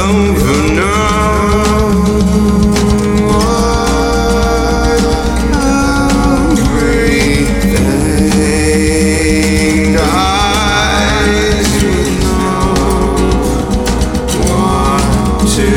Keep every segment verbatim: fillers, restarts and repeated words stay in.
over now. Everything dies with no one to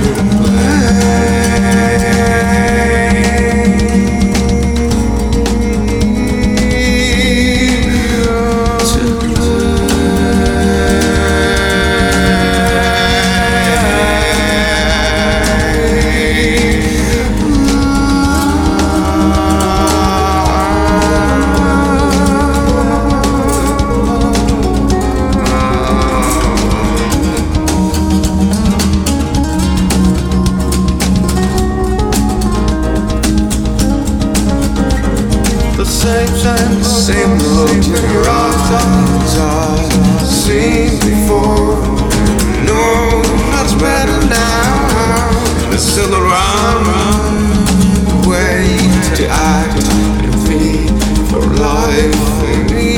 Same, same, same look in your eyes I've seen before. No, that's better now. It's still around, way to act and feel for life and me.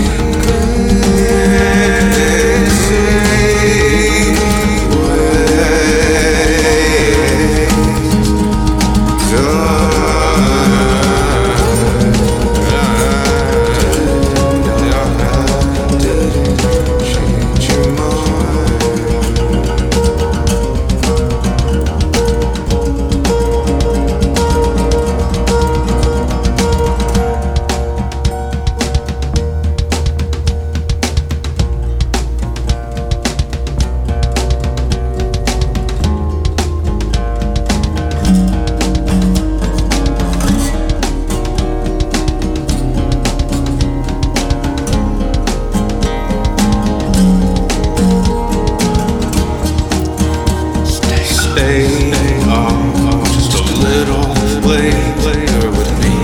Stay up just a little later with me,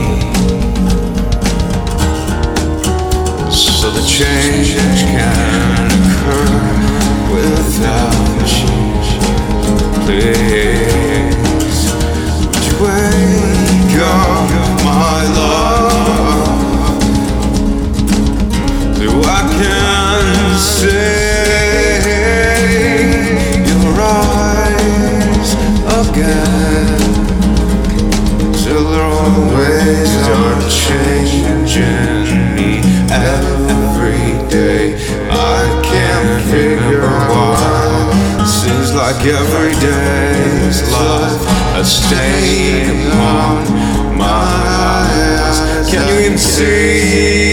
so the change can occur without you. Please, would you wake up, my love, so I can say you're right again, till they're always are changing me every day. I can't figure why. Seems like every day's life a stain upon my eyes. Can you even see?